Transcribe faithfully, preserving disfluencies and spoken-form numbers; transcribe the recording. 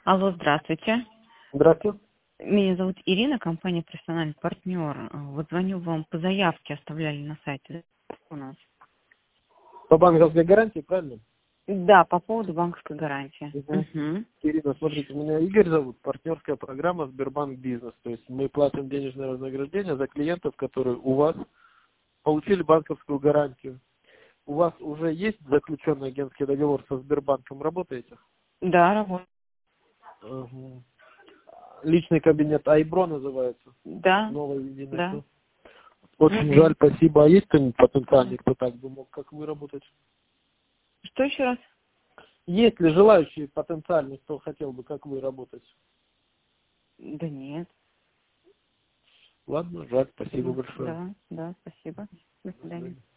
Алло, здравствуйте. Здравствуйте. Меня зовут Ирина, компания «Профессиональный партнер». Вот звоню вам по заявке, оставляли на сайте у нас. По банковской гарантии, правильно? Да, по поводу банковской гарантии. Угу. Угу. Ирина, смотрите, меня Игорь зовут, партнерская программа Сбербанк Бизнес. То есть мы платим денежное вознаграждение за клиентов, которые у вас получили банковскую гарантию. У вас уже есть заключенный агентский договор со Сбербанком, работаете? Да, работаю. Угу. Личный кабинет Айбро называется. Да, Новое единое. да. Очень Угу. жаль, спасибо. А есть кто-нибудь потенциальный, кто так бы мог, как вы, работать? Что еще раз? Есть ли желающие потенциальные, кто хотел бы, как вы, работать? Да нет. Ладно, жаль, спасибо Ну, большое. да, да, спасибо. До До свидания. свидания.